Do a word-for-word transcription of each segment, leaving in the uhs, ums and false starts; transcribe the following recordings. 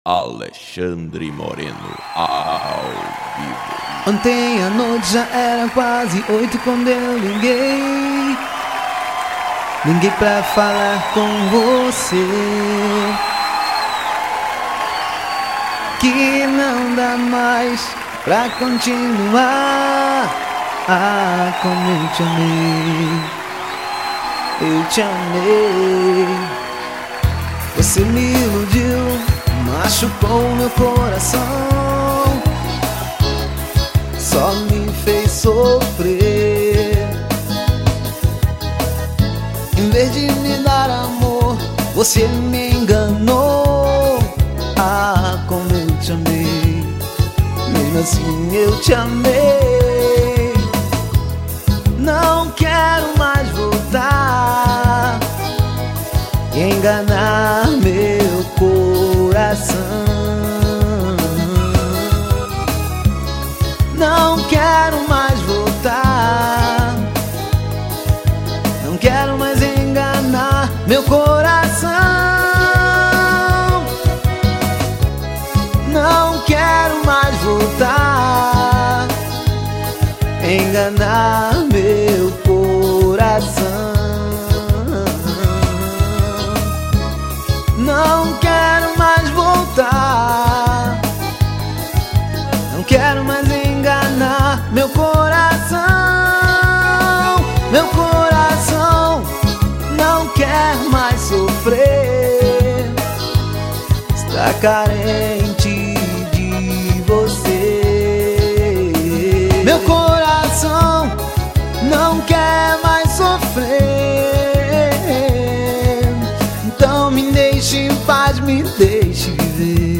Alexandre Moreno, ao vivo. Ontem à noite já era quase oito quando eu liguei Liguei pra falar com você que não dá mais pra continuar. Ah, como eu te amei, eu te amei. Você me iludiu, machucou meu coração, só me fez sofrer. Em vez de me dar amor, você me enganou. Ah, como eu te amei, mesmo assim eu te amei. Não quero mais voltar e enganar meu coração. Não quero mais voltar, não quero mais enganar meu coração. Não quero mais voltar, enganar meu coração. Não quero mais voltar, não quero mais enganar meu coração. Meu coração não quer mais sofrer, está carente de você. Meu coração não quer mais sofrer, então me deixe em paz, me deixe viver.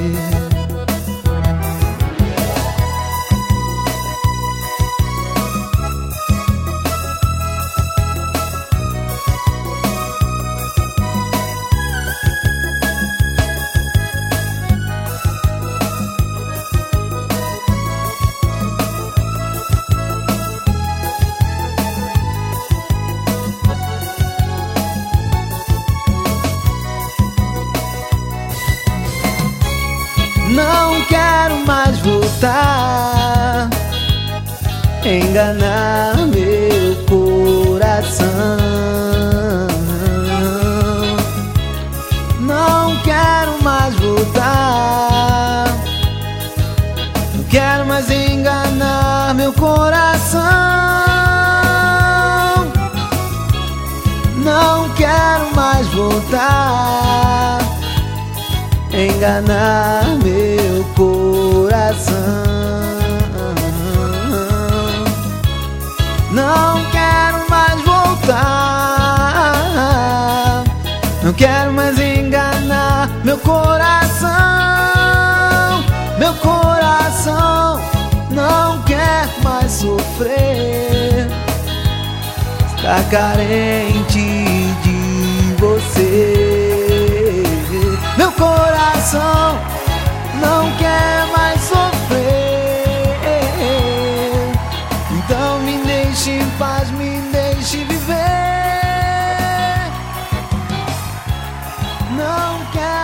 Não quero mais voltar, enganar meu coração. Não quero mais voltar, não quero mais enganar meu coração. Não quero mais voltar, enganar meu coração. Não quero mais voltar, não quero mais enganar meu coração. Meu coração não quer mais sofrer, está carente de você. Meu coração não quer mais sofrer, então me deixe em paz, me deixe viver. Não quero